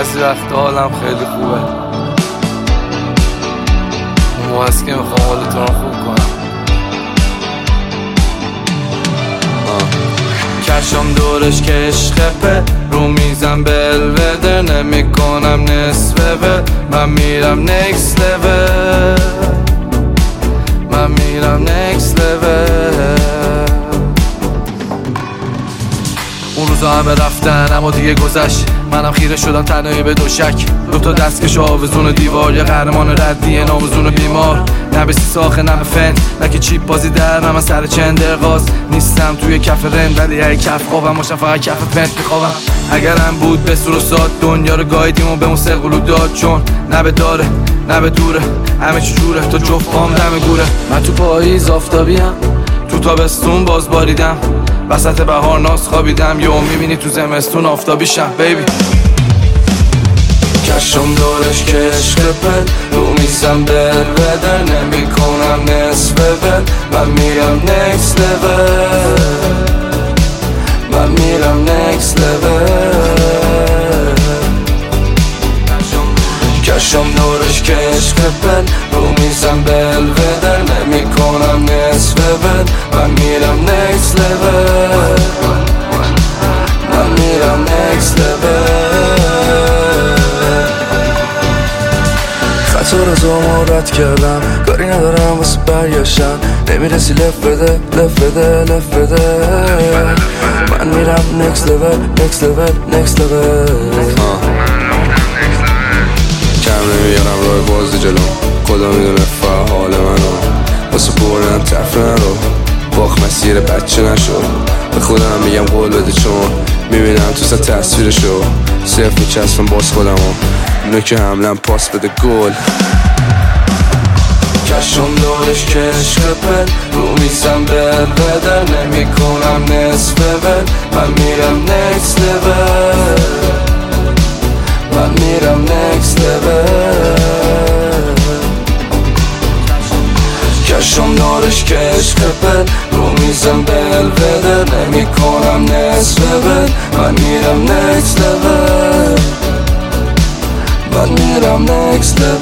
بعضی وقت حالم خیلی خوبه، اون موقع هست که میخوام حالتون رو خوب کنم. کشم دورش که عشقه رو میزم بلوده، نمی کنم نصفه به من میرم next level، من میرم next level. اون روزا همه رفتن اما دیگه گذشت، منم خیره شدم تنهایی به دوشک، دوتا دستکش آوزون دیوار، یه قهرمان ردیه ناموزون بیمار، نه به سیساخه نه به فن، نه که چیپ بازی در من سر چندرغاز نیستم توی کف رند، ولی ای کف خوابم باشم فقط کف پنت میخوابم. اگرم بود به سور و ساد دنیا رو گایدیم و به اون سرقلو داد، چون نه به داره نه به دوره، همه چی جوره تا جفت پام دم گوره. من تو پاییز آفتابیم، تو تابستون باز باریدم، وسط بهار ناز خوابیدم، یهو میبینی تو زمستون آفتابیشم بیبی. کشم دورش که عشق پل رو میزم بلوده، نمی کنم نصف بل من میرم next level، من میرم next level. کشم دورش که عشق پل رو میزم بلوده، نمی کنم نصف بل من میرم next level، من میرم next level. خطا رو زمان رد کردم، کاری ندارم واسه برگشتن، نمیرسی لف بده لف بده لف بده. من میرم next level next level next level. کم نمیارم راه بازی جلو، خدا میدونه فعال منو، واسه بردن تفره رو باخ مسیر بچه نشو، به خودم میگم قول بده چون میبینم تو سر تصویرشو، صرف میچسبم باز خودمو، اینو که حملم پاس بده گل. کشم دورش که عشق پل رو میزم بلوده، نمی کنم نصف بل من میرم next level، من میرم next level. کشم دورش که عشق پل رو میزم بلوده، نمی کنم نصف بل من میرم next level، من میرم next level.